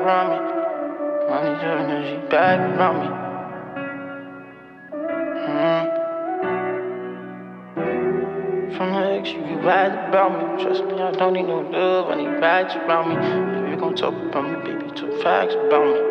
around me. I need your energy back around me. From the ex, you be right about me. Trust me, I don't need no love, I need facts around me. If you gon' talk about me, baby, talk facts about me.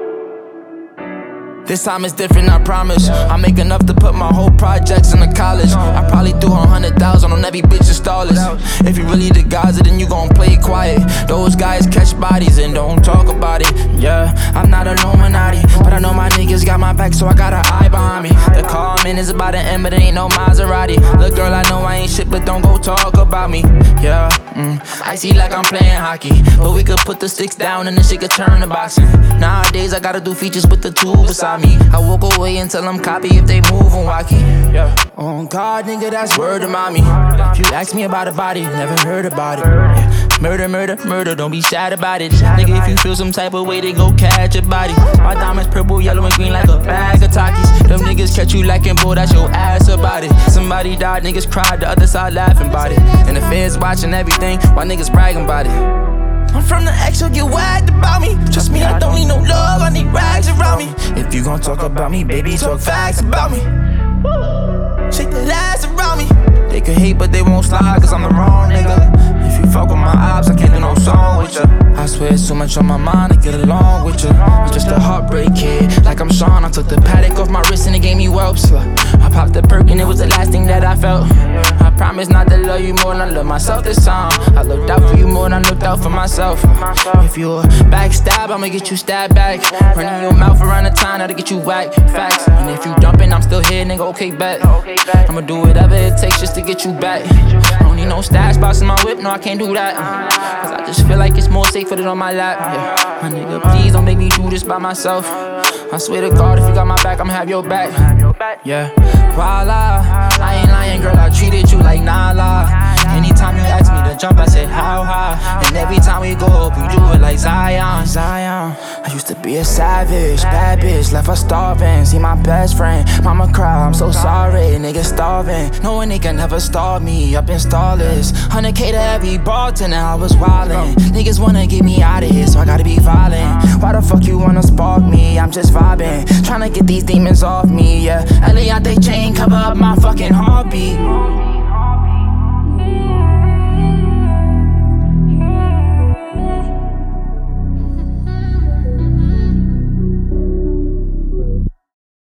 This time it's different, I promise. I make enough to put my whole projects in the college. I probably do 100,000 on every bitch installers. If you really the guys, then you gon' play it quiet. Those guys catch bodies and don't talk about it. Yeah, I'm not a Illuminati, but I know my niggas got my back, so I got an eye behind me. The comment is about to end, but it ain't no Maserati. Look, girl, I know I ain't shit, but don't go talk about me. Yeah, I see like I'm playing hockey, but we could put the sticks down and the shit could turn to boxing. Nowadays I gotta do features with the two beside me. I walk away and tell them copy if they move on wacky. Yeah. Oh God, nigga, that's word to mommy. If you ask me about a body, never heard about it. Yeah. Murder, murder, murder, don't be sad about it. Nigga, if you feel some type of way, then go catch a body. My diamonds purple, yellow, and green like a bag of Takis. Them niggas catch you lacking, boy, that's your ass about it. Somebody died, niggas cried, the other side laughing about it. And the feds watching everything, while niggas bragging about it. I'm from the X, so get wagged about me. Trust me, I don't need no love, I need rags around me. If you gon' talk about me, baby, talk facts about me. Shake the ass around me. They could hate, but they won't slide, cause I'm the wrong nigga. If you fuck with my ops, I can't do no song with ya. I swear it's so much on my mind to get along with ya. I'm just a heartbreak kid, like I'm Sean. I took the paddock off my wrist and it gave me whelps. I popped the perk and it was the last thing that I felt. I promise not to love you more than I love myself this time. I looked out for you more than I looked out for myself. If you a backstab, I'ma get you stabbed back. Running your mouth around the time, now to get you whacked. Facts. And if you dumping, I'm still here, nigga, okay, bet. I'ma do whatever it takes just to get you back. I don't need no stash box in my whip, no, I can't do that. Cause I just feel like it's more safer than on my lap. Yeah. My nigga, please don't make me do this by myself. I swear to God, if you got my back, I'ma have your back. Yeah, voila, I ain't lying, girl, I treated you like Nala. Anytime you ask me to jump, I say how high. And every time we go up, you do it like Zion. I used to be a savage, bad bitch, left her starving. See my best friend, mama cry, I'm so sorry. Niggas starving, knowing they can never starve me. Up in Starless, 100K to every bartender, I was wildin'. Niggas wanna get me out of here, so I gotta be violent. Why the fuck you wanna spark me? I'm just vibing, tryna get these demons off me, yeah. Eliante chain cover up my fucking heartbeat.